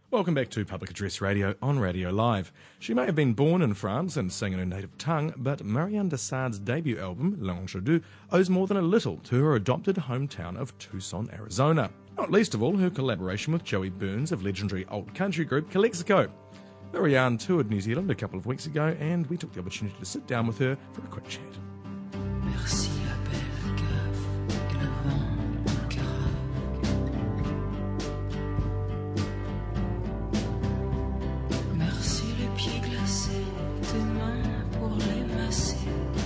Welcome back to Public Address Radio on Radio Live. She may have been born in France and sang in her native tongue, but Marianne de Sade's debut album, L'Ange Doux, owes more than a little to her adopted hometown of Tucson, Arizona. Not least of all, her collaboration with Joey Burns of legendary alt country group Calexico. Marianne toured New Zealand a couple of weeks ago, and we took the opportunity to sit down with her for a quick chat. Merci la belle gaffe et le vent carafe. Merci les pieds glacés, tes mains pour les masser.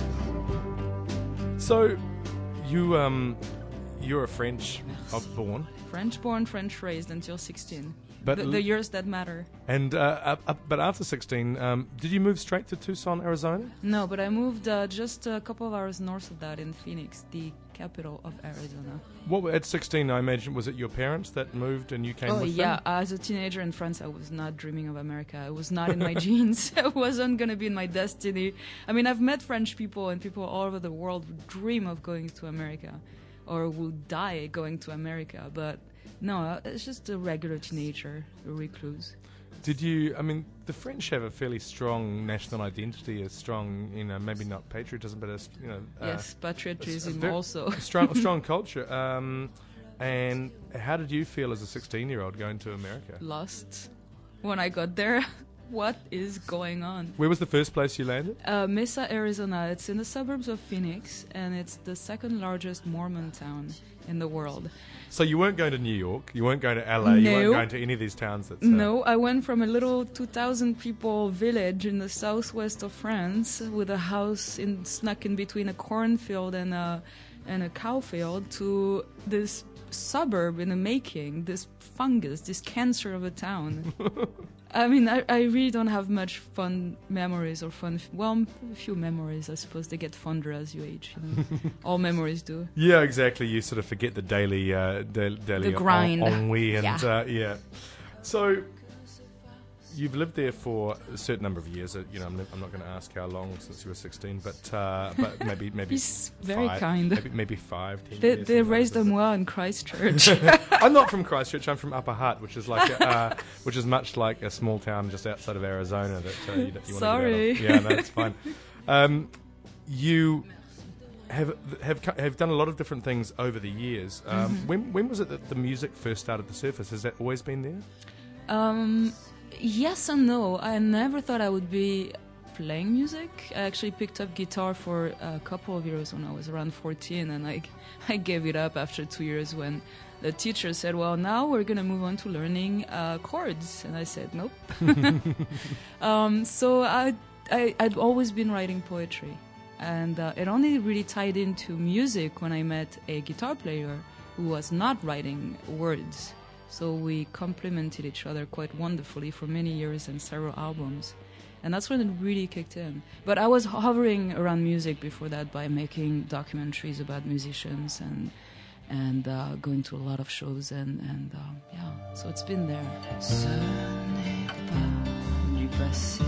So, you're a French born. French born, French raised until 16. But the years that matter. And but after 16, did you move straight to Tucson, Arizona? No, but I moved just a couple of hours north of that in Phoenix, the capital of Arizona. What at 16? I imagine was it your parents that moved and you came with them? As a teenager in France, I was not dreaming of America. It was not in my genes. It wasn't going to be in my destiny. I mean, I've met French people and people all over the world who dream of going to America, or will die going to America, but. No, it's just a regular teenager, a recluse. Did you, I mean, the French have a fairly strong national identity, a strong, maybe not patriotism, but yes, patriotism also. strong culture. And how did you feel as a 16-year-old going to America? Lost. When I got there, what is going on? Where was the first place you landed? Mesa, Arizona. It's in the suburbs of Phoenix, and it's the second largest Mormon town in the world. So you weren't going to New York, you weren't going to LA, you weren't going to any of these towns that... No, I went from a little 2,000 people village in the southwest of France with a house snuck in between a cornfield and a cow field to this suburb in the making, this fungus, this cancer of a town. I mean, I really don't have much fun memories or a few memories, I suppose. They get fonder as you age. All memories do. Yeah, exactly. You sort of forget the daily the grind. Ennui and yeah. So you've lived there for a certain number of years. I'm not going to ask how long since you were 16, but maybe He's very five, kind. Maybe 5, 10 years. They raised them well in Christchurch. I'm not from Christchurch. I'm from Upper Hutt, which is which is much like a small town just outside of Arizona that you want Sorry. to get out of. Yeah, no, it's fine. You have done a lot of different things over the years. When was it that the music first started to surface? Has that always been there? Yes and no. I never thought I would be playing music. I actually picked up guitar for a couple of years when I was around 14, and I gave it up after 2 years when the teacher said, well, now we're going to move on to learning chords. And I said, nope. So I'd always been writing poetry. And it only really tied into music when I met a guitar player who was not writing words. So we complemented each other quite wonderfully for many years and several albums. And that's when it really kicked in. But I was hovering around music before that by making documentaries about musicians and going to a lot of shows and so it's been there. Ce n'est pas du passé,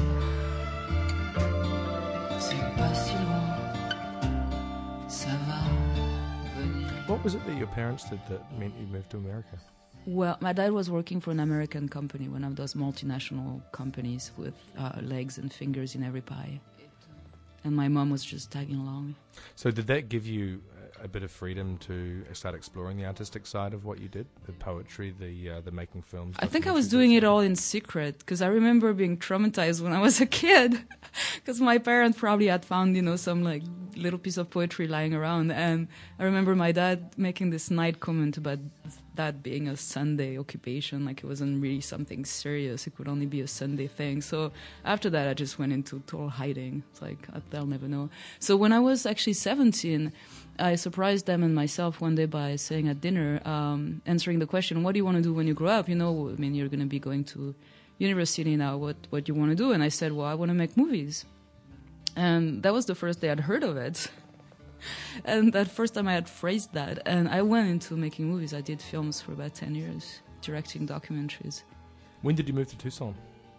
c'est pas si loin, ça va venir. What was it that your parents did that meant you moved to America? Well, my dad was working for an American company, one of those multinational companies with legs and fingers in every pie. And my mom was just tagging along. So did that give you a bit of freedom to start exploring the artistic side of what you did? The poetry, the making films? I think I was doing it all in secret, because I remember being traumatized when I was a kid. Because my parents probably had found, some like little piece of poetry lying around. And I remember my dad making this snide comment about that being a Sunday occupation, like it wasn't really something serious. It could only be a Sunday thing. So after that, I just went into total hiding. It's like, they'll never know. So when I was actually 17, I surprised them and myself one day by saying at dinner, answering the question, what do you want to do when you grow up? You're going to be going to university now. What you want to do? And I said, well, I want to make movies. And that was the first day I'd heard of it. And that first time I had phrased that, and I went into making movies. I did films for about 10 years, directing documentaries. When did you move to Tucson?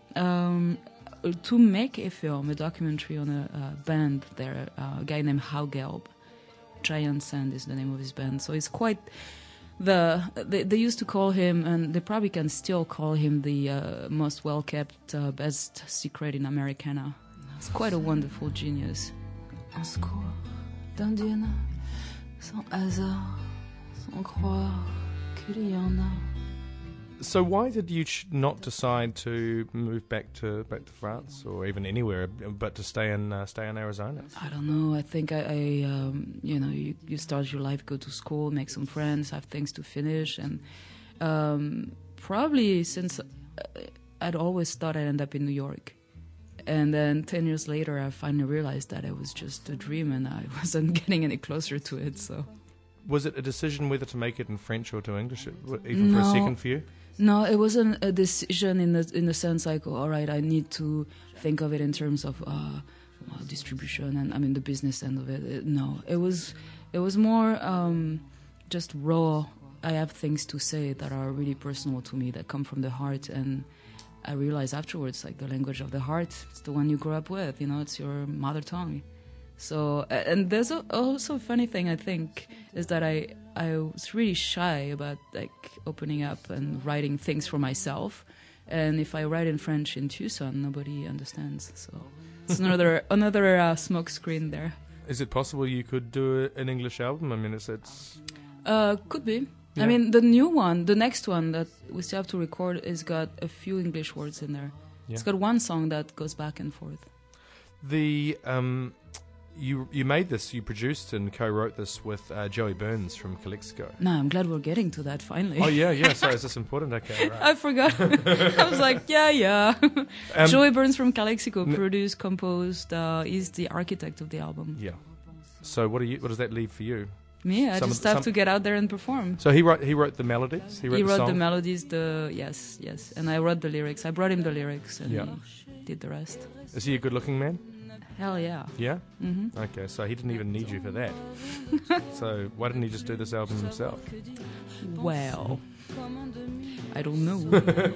To make a film, a documentary on a band there, a guy named Hau Gelb. Giant Sand is the name of his band. So it's quite They used to call him, and they probably can still call him, the most well-kept, best secret in Americana. It's quite a wonderful genius. Un secours d'indienne, sans hasard, sans croire qu'il y en a. So why did you not decide to move back to France or even anywhere, but to stay in Arizona? I don't know. I think you start your life, go to school, make some friends, have things to finish, and probably since I'd always thought I'd end up in New York. And then 10 years later, I finally realized that it was just a dream and I wasn't getting any closer to it. So, was it a decision whether to make it in French or to English, even for a second for you? No, it wasn't a decision in the sense like, all right, I need to think of it in terms of distribution and the business end of it. No, it was more just raw. I have things to say that are really personal to me, that come from the heart, and I realized afterwards, like, the language of the heart, it's the one you grew up with, it's your mother tongue. So, and there's also a funny thing, I think, is that I was really shy about, like, opening up and writing things for myself. And if I write in French in Tucson, nobody understands. So it's another smoke screen there. Is it possible you could do an English album? I mean, it's could be. Yeah. I mean, the new one, the next one that we still have to record, has got a few English words in there. Yeah. It's got one song that goes back and forth. The you made this, you produced and co-wrote this with Joey Burns from Calexico. No, I'm glad we're getting to that finally. Oh yeah. Sorry, is this important? Okay, right. I forgot. I was like, yeah. Joey Burns from Calexico produced, composed. He's the architect of the album. Yeah. So what does that leave for you? Me, I just have to get out there and perform. So he wrote the melodies. He wrote the melodies. Yes, and I wrote the lyrics. I brought him the lyrics, and he did the rest. Is he a good-looking man? Hell yeah. Yeah? Mm-hmm. Okay, so he didn't even need you for that. So why didn't he just do this album himself? Well, I don't know.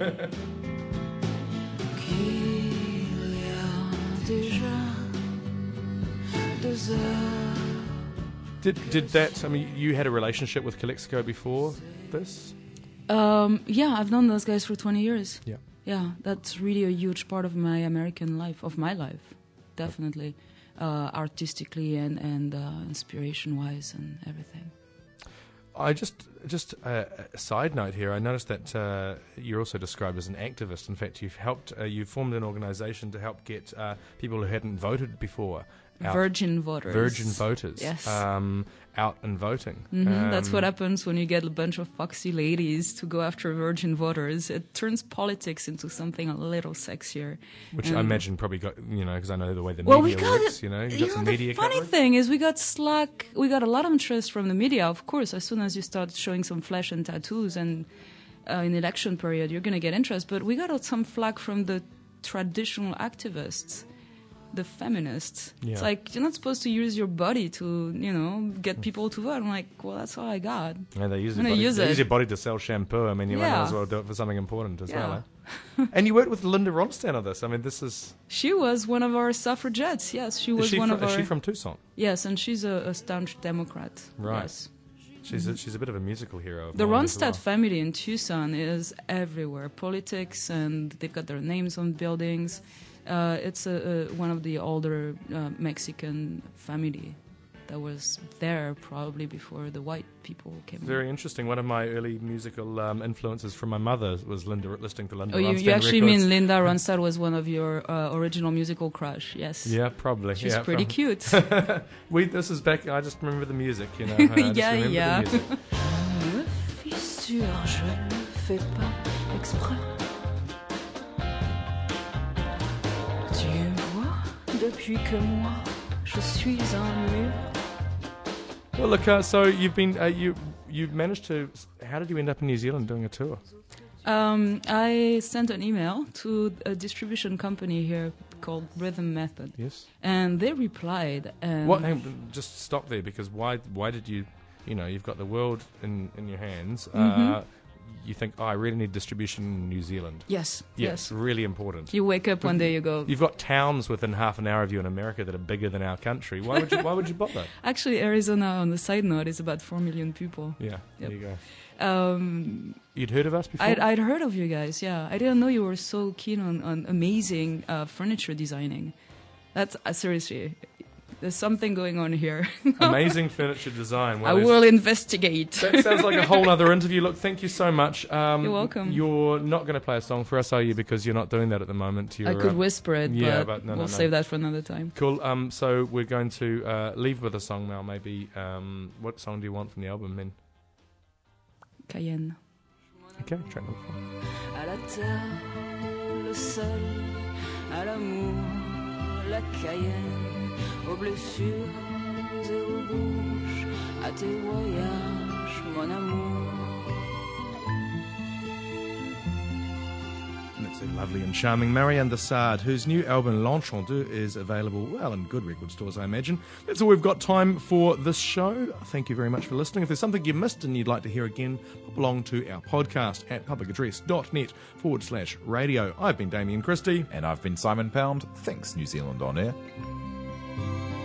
Did that, I mean, you had a relationship with Calexico before this? Yeah, I've known those guys for 20 years. Yeah. Yeah, that's really a huge part of my American life, of my life, definitely, artistically and inspiration-wise and everything. I just a side note here. I noticed that you're also described as an activist. In fact, you formed an organisation to help get people who hadn't voted before out. Virgin voters. Yes. Out and voting. Mm-hmm. That's what happens when you get a bunch of foxy ladies to go after virgin voters. It turns politics into something a little sexier. Which I imagine probably got, because I know the way the media works, you got some media coverage. The funny thing is we got slack. We got a lot of interest from the media, of course. As soon as you start showing some flesh and tattoos and in election period, you're going to get interest. But we got some flack from the traditional activists. The feminists. Yeah. It's like, you're not supposed to use your body to, get people to vote. I'm like, well, that's all I got. Yeah, they use your body to sell shampoo. I mean, you might as well do it for something important as well. Eh? And you worked with Linda Ronstadt on this. I mean, this is... She was one of our suffragettes, yes. She was one of our... Is she from Tucson? Yes, and she's a staunch Democrat. Right. Yes. She's a bit of a musical hero. The Ronstadt family in Tucson is everywhere. Politics, and they've got their names on buildings. It's one of the older Mexican family that was there probably before the white people came. Very interesting. One of my early musical influences from my mother was listening to Linda Ronstadt. Oh, you actually mean Linda Ronstadt was one of your original musical crush? Yes. Yeah, probably. She's pretty cute. This is back. I just remember the music. I just yeah. Me fissure, je ne fais pas exprès. Depuis que moi, je suis un mur. Well, look, so you've been, you've managed to, how did you end up in New Zealand doing a tour? I sent an email to a distribution company here called Rhythm Method. Yes. And they replied. Just stop there, because why did you, you've got the world in your hands. you think, I really need distribution in New Zealand. Yes. Yeah, it's really important. You wake up one day, you go. You've got towns within half an hour of you in America that are bigger than our country. Why would you bother? Actually, Arizona, on the side note, is about 4 million people. Yeah, there you go. You'd heard of us before? I'd heard of you guys, yeah. I didn't know you were so keen on amazing furniture designing. That's seriously, there's something going on here. Amazing furniture design. Well, I will investigate. That sounds like a whole other interview. Look, thank you so much. You're welcome. You're not going to play a song for us, are you? Because you're not doing that at the moment. I could whisper it, but no, we'll save that for another time. Cool. So we're going to leave with a song now. Maybe. What song do you want from the album then? Cayenne. Okay, track number 4. À la terre, le sol, à l'amour, la Cayenne, aux blessures et aux bouches, à tes voyages, mon amour. That's a lovely and charming Marianne Dessard, whose new album L'Enchanteur is available, well, in good record stores, I imagine. That's all we've got time for this show. Thank you very much for listening. If there's something you missed and you'd like to hear again, pop along to our podcast at publicaddress.net/radio. I've been Damien Christie. And I've been Simon Pound. Thanks, New Zealand On Air.